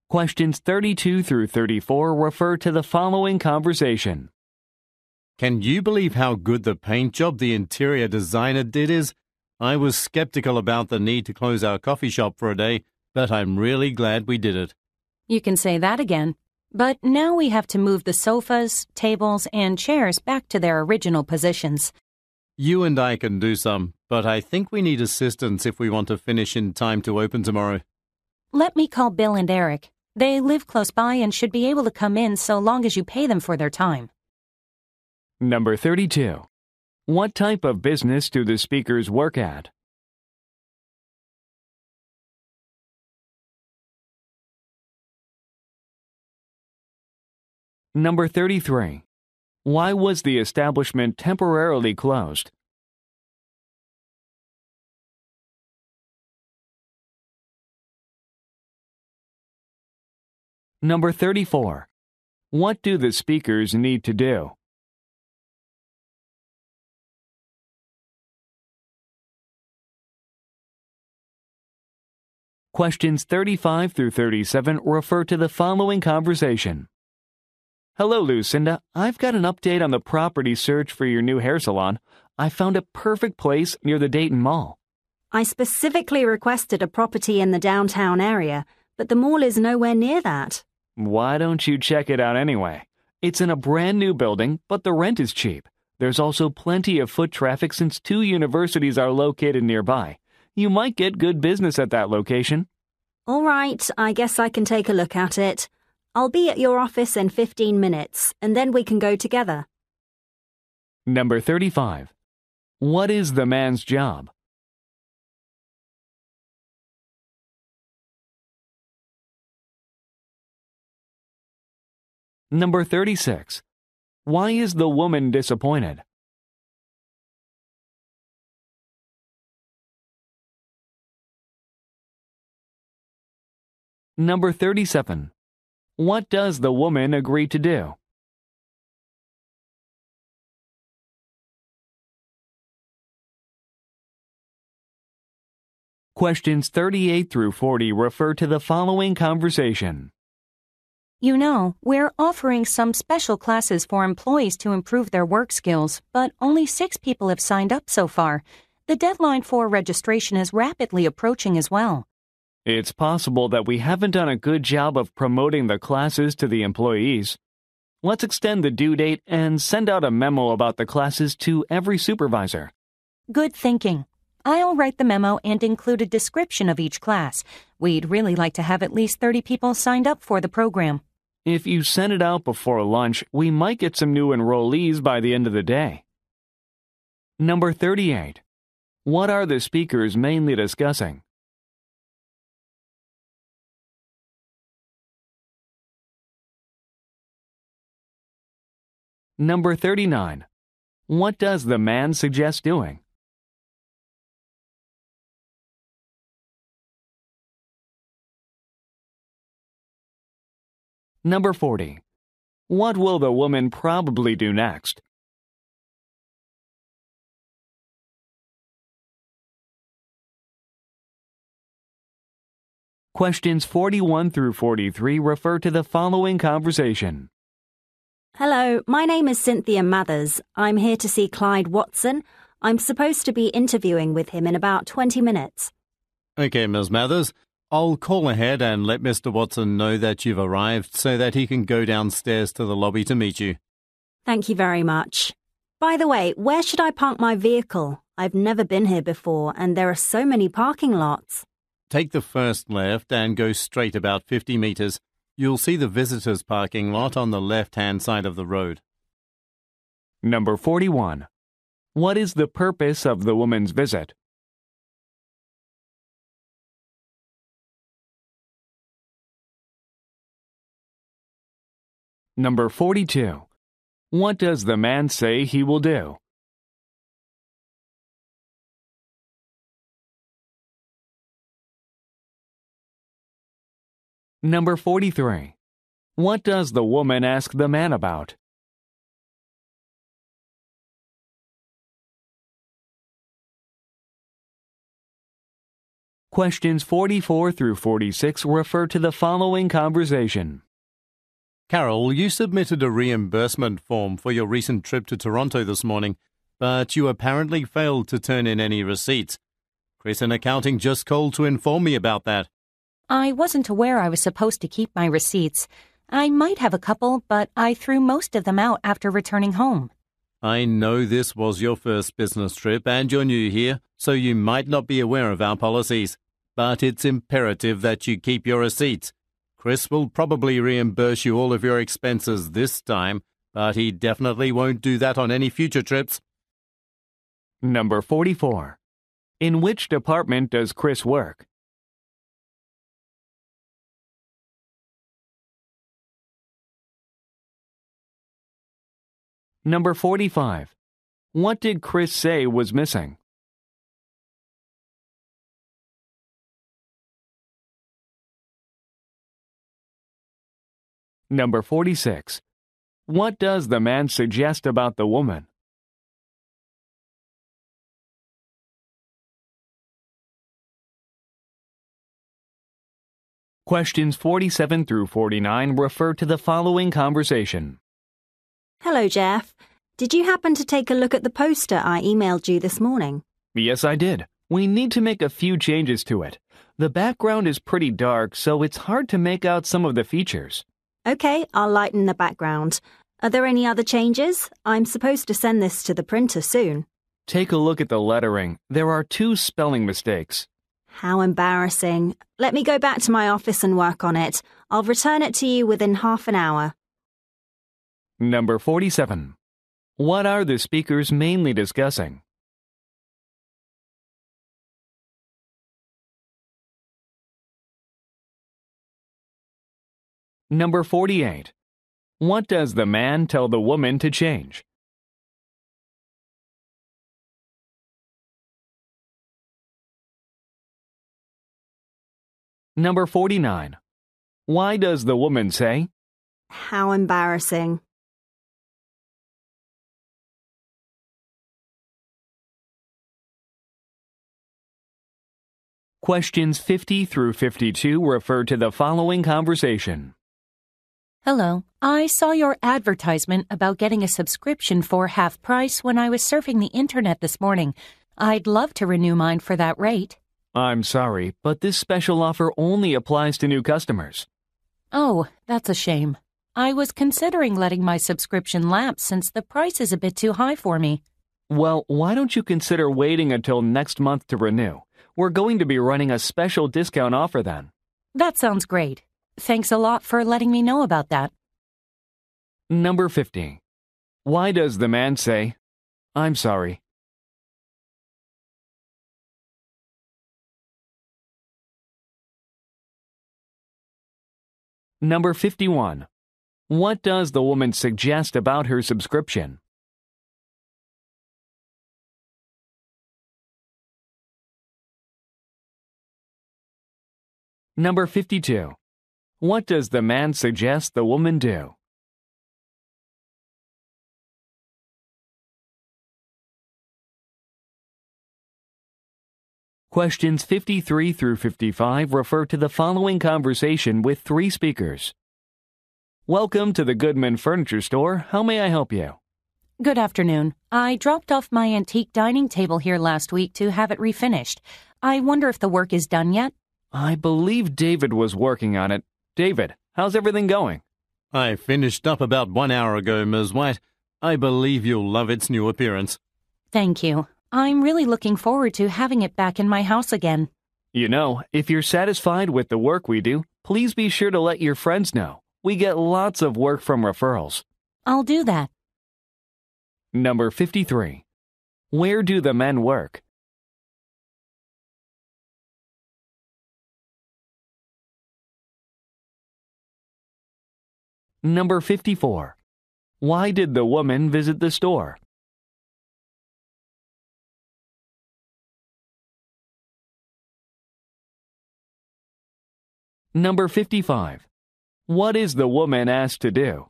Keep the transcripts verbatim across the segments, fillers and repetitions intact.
Questions thirty-two through thirty-four refer to the following conversation. Can you believe how good the paint job the interior designer did is? I was skeptical about the need to close our coffee shop for a day, but I'm really glad we did it. You can say that again. But now we have to move the sofas, tables, and chairs back to their original positions. You and I can do some, but I think we need assistance if we want to finish in time to open tomorrow. Let me call Bill and Eric. They live close by and should be able to come in so long as you pay them for their time. Number thirty-two. What type of business do the speakers work at? Number thirty-three. Why was the establishment temporarily closed? Number thirty-four. What do the speakers need to do? Questions thirty-five through thirty-seven refer to the following conversation. Hello, Lucinda. I've got an update on the property search for your new hair salon. I found a perfect place near the Dayton Mall. I specifically requested a property in the downtown area, but the mall is nowhere near that. Why don't you check it out anyway? It's in a brand new building, but the rent is cheap. There's also plenty of foot traffic since two universities are located nearby. You might get good business at that location. All right, I guess I can take a look at it. I'll be at your office in fifteen minutes, and then we can go together. Number thirty-five. What is the man's job? Number thirty-six. Why is the woman disappointed? Number thirty-seven. What does the woman agree to do? Questions thirty-eight through forty refer to the following conversation. You know, we're offering some special classes for employees to improve their work skills, but only six people have signed up so far. The deadline for registration is rapidly approaching as well. It's possible that we haven't done a good job of promoting the classes to the employees. Let's extend the due date and send out a memo about the classes to every supervisor. Good thinking. I'll write the memo and include a description of each class. We'd really like to have at least thirty people signed up for the program. If you send it out before lunch, we might get some new enrollees by the end of the day. Number thirty-eight. What are the speakers mainly discussing? Number thirty-nine. What does the man suggest doing? Number forty. What will the woman probably do next? Questions forty-one through forty-three refer to the following conversation. Hello, my name is Cynthia Mathers. I'm here to see Clyde Watson. I'm supposed to be interviewing with him in about twenty minutes. Okay, Miz Mathers. I'll call ahead and let Mister Watson know that you've arrived so that he can go downstairs to the lobby to meet you. Thank you very much. By the way, where should I park my vehicle? I've never been here before, and there are so many parking lots. Take the first left and go straight about fifty meters. You'll see the visitors' parking lot on the left-hand side of the road. Number forty-one. What is the purpose of the woman's visit? Number forty-two. What does the man say he will do? Number forty-three. What does the woman ask the man about? Questions forty-four through forty-six refer to the following conversation. Carol, you submitted a reimbursement form for your recent trip to Toronto this morning, but you apparently failed to turn in any receipts. Chris in accounting just called to inform me about that. I wasn't aware I was supposed to keep my receipts. I might have a couple, but I threw most of them out after returning home. I know this was your first business trip and you're new here, so you might not be aware of our policies. But it's imperative that you keep your receipts. Chris will probably reimburse you all of your expenses this time, but he definitely won't do that on any future trips. Number forty-four. In which department does Chris work? Number forty-five. What did Chris say was missing? Number forty-six. What does the man suggest about the woman? Questions forty-seven through forty-nine refer to the following conversation. Hello, Jeff. Did you happen to take a look at the poster I emailed you this morning? Yes, I did. We need to make a few changes to it. The background is pretty dark, so it's hard to make out some of the features. Okay, I'll lighten the background. Are there any other changes? I'm supposed to send this to the printer soon. Take a look at the lettering. There are two spelling mistakes. How embarrassing. Let me go back to my office and work on it. I'll return it to you within half an hour. Number forty-seven. What are the speakers mainly discussing? Number forty-eight. What does the man tell the woman to change? Number forty-nine. Why does the woman say? How embarrassing. Questions fifty through fifty-two refer to the following conversation. Hello. I saw your advertisement about getting a subscription for half price when I was surfing the internet this morning. I'd love to renew mine for that rate. I'm sorry, but this special offer only applies to new customers. Oh, that's a shame. I was considering letting my subscription lapse since the price is a bit too high for me. Well, why don't you consider waiting until next month to renew? We're going to be running a special discount offer then. That sounds great. Thanks a lot for letting me know about that. Number fifty. Why does the man say, I'm sorry? Number fifty-one. What does the woman suggest about her subscription? Number fifty-two. What does the man suggest the woman do? Questions fifty-three through fifty-five refer to the following conversation with three speakers. Welcome to the Goodman Furniture Store. How may I help you? Good afternoon. I dropped off my antique dining table here last week to have it refinished. I wonder if the work is done yet? I believe David was working on it. David, how's everything going? I finished up about one hour ago, Miz White. I believe you'll love its new appearance. Thank you. I'm really looking forward to having it back in my house again. You know, if you're satisfied with the work we do, please be sure to let your friends know. We get lots of work from referrals. I'll do that. Number fifty-three. Where do the men work? Number fifty-four. Why did the woman visit the store? Number fifty-five. What is the woman asked to do?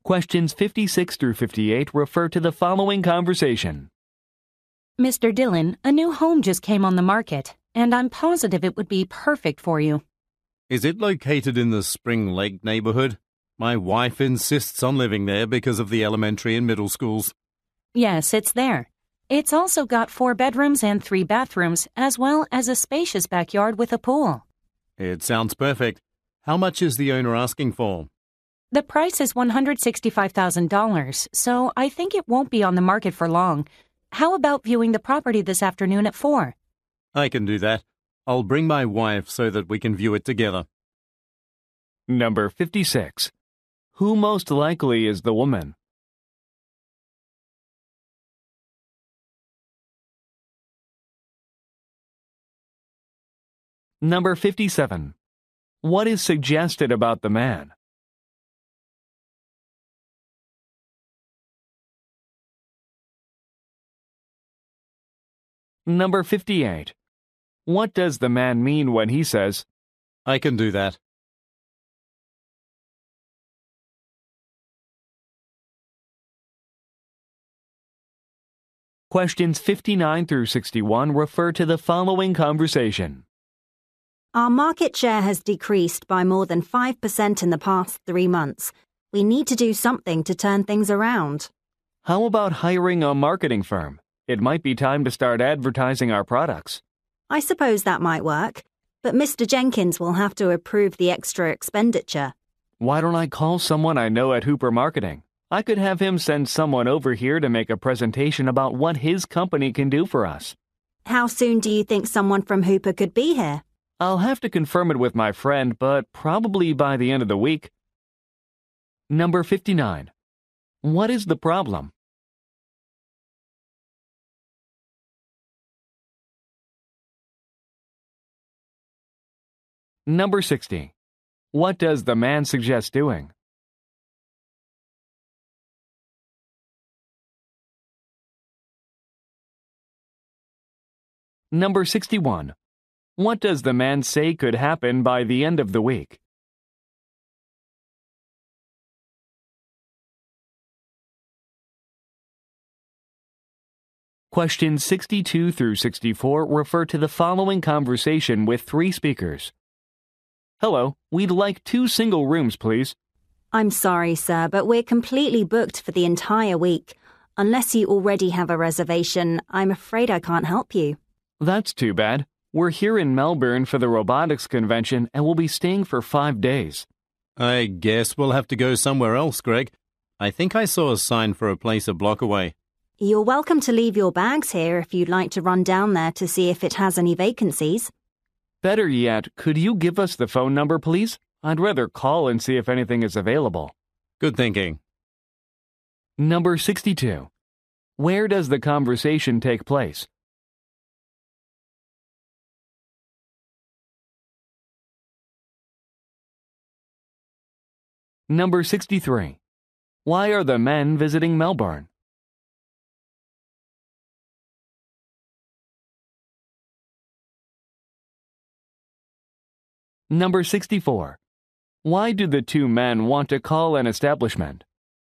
Questions fifty-six through fifty-eight refer to the following conversation. Mister Dillon, a new home just came on the market, and I'm positive it would be perfect for you. Is it located in the Spring Lake neighborhood? My wife insists on living there because of the elementary and middle schools. Yes, it's there. It's also got four bedrooms and three bathrooms, as well as a spacious backyard with a pool. It sounds perfect. How much is the owner asking for? The price is one hundred sixty-five thousand dollars, so I think it won't be on the market for long. How about viewing the property this afternoon at four? I can do that. I'll bring my wife so that we can view it together. Number fifty-six. Who most likely is the woman? Number fifty-seven. What is suggested about the man? Number fifty-eight. What does the man mean when he says, I can do that. Questions fifty-nine through sixty-one refer to the following conversation. Our market share has decreased by more than five percent in the past three months. We need to do something to turn things around. How about hiring a marketing firm? It might be time to start advertising our products. I suppose that might work, but Mister Jenkins will have to approve the extra expenditure. Why don't I call someone I know at Hooper Marketing? I could have him send someone over here to make a presentation about what his company can do for us. How soon do you think someone from Hooper could be here? I'll have to confirm it with my friend, but probably by the end of the week. Number fifty-nine. What is the problem? Number sixty. What does the man suggest doing? Number sixty-one. What does the man say could happen by the end of the week? Questions sixty-two through sixty-four refer to the following conversation with three speakers. Hello, we'd like two single rooms, please. I'm sorry, sir, but we're completely booked for the entire week. Unless you already have a reservation, I'm afraid I can't help you. That's too bad. We're here in Melbourne for the robotics convention and we'll be staying for five days. I guess we'll have to go somewhere else, Greg. I think I saw a sign for a place a block away. You're welcome to leave your bags here if you'd like to run down there to see if it has any vacancies. Better yet, could you give us the phone number, please? I'd rather call and see if anything is available. Good thinking. Number sixty-two. Where does the conversation take place? Number sixty-three. Why are the men visiting Melbourne? Number sixty-four. Why do the two men want to call an establishment?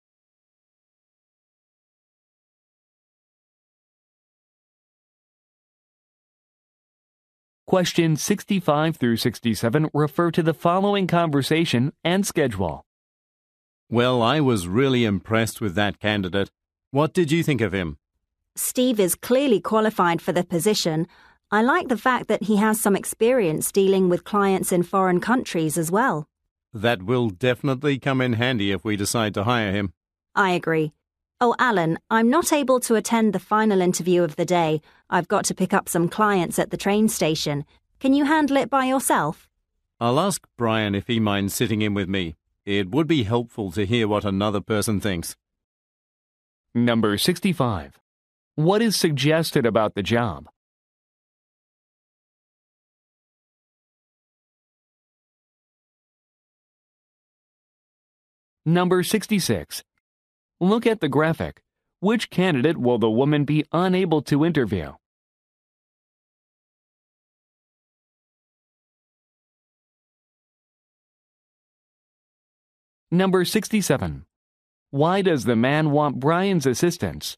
Questions sixty-five through sixty-seven refer to the following conversation and schedule. Well, I was really impressed with that candidate. What did you think of him? Steve is clearly qualified for the position. I like the fact that he has some experience dealing with clients in foreign countries as well. That will definitely come in handy if we decide to hire him. I agree. Oh, Alan, I'm not able to attend the final interview of the day. I've got to pick up some clients at the train station. Can you handle it by yourself? I'll ask Brian if he minds sitting in with me. It would be helpful to hear what another person thinks. Number sixty-five. What is suggested about the job? Number sixty-six. Look at the graphic. Which candidate will the woman be unable to interview? Number sixty-seven. Why does the man want Brian's assistance?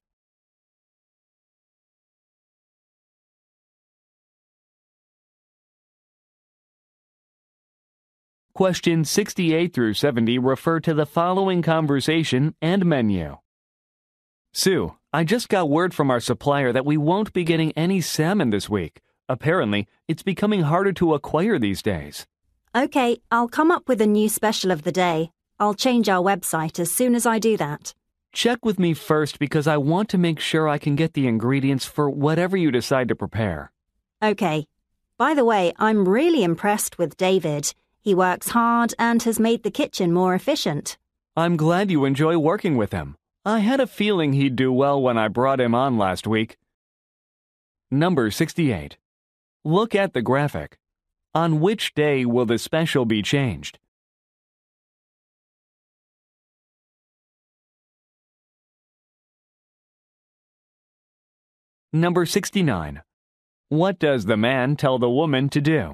Questions sixty-eight through seventy refer to the following conversation and menu. Sue, I just got word from our supplier that we won't be getting any salmon this week. Apparently, it's becoming harder to acquire these days. Okay, I'll come up with a new special of the day. I'll change our website as soon as I do that. Check with me first because I want to make sure I can get the ingredients for whatever you decide to prepare. Okay. By the way, I'm really impressed with David. He works hard and has made the kitchen more efficient. I'm glad you enjoy working with him. I had a feeling he'd do well when I brought him on last week. Number sixty-eight. Look at the graphic. On which day will the special be changed? Number sixty-nine. What does the man tell the woman to do?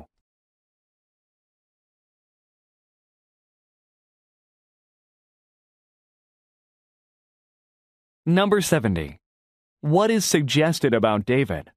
Number seventy. What is suggested about David?